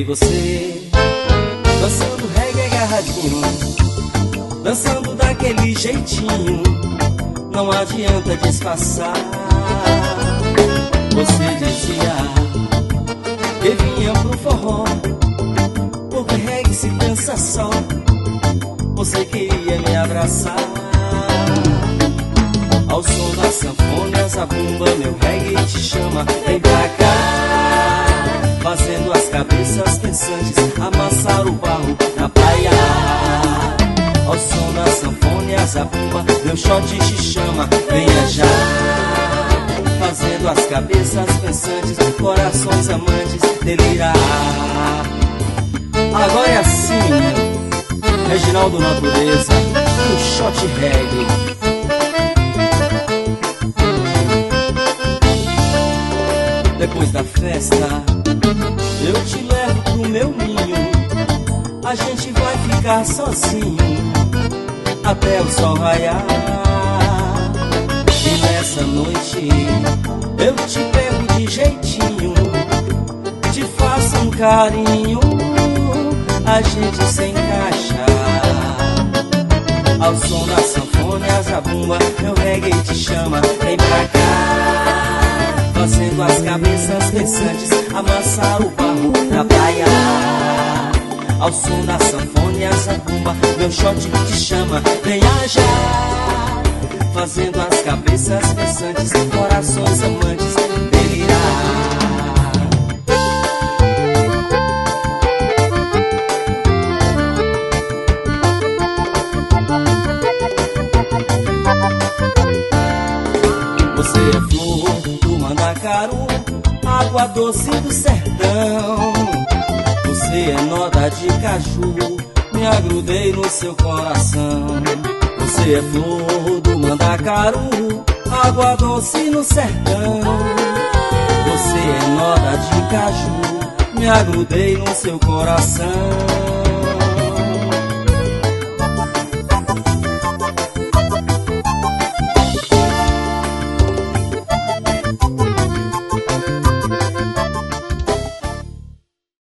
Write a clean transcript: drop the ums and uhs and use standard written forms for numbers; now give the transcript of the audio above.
você dançando reggae agarradinho, dançando daquele jeitinho, não adianta disfarçar. Você dizia que vinha pro forró, porque reggae se dança só. Você queria me abraçar ao som da sanfona, a zabumba, meu reggae te chama. Vem pra cá, fazendo as cabeças pensantes, amassar o barro na praia. Ao som da sanfona e a zabumba, meu shot te chama. Venha já, fazendo as cabeças pensantes, corações amantes delirar. Agora é assim, Reginaldo Natureza, o shot reggae. Depois da festa, eu te levo pro meu ninho. A gente vai ficar sozinho até o sol raiar. E nessa noite eu te pego de jeitinho, te faço um carinho, a gente se encaixa. Ao som da sanfona e a zabumba, meu reggae te chama. Vem pra cá, fazendo as cabeças pensantes, amassar o barro na praia. Ao som da sanfona e a zabumba, meu shot te chama. Venha já, fazendo as cabeças pensantes, corações amantes delirar. Você é flor do mandacaru, água doce do sertão. Você é noda de caju, me agrudei no seu coração. Você é flor do mandacaru, água doce no sertão. Você é noda de caju, me agrudei no seu coração.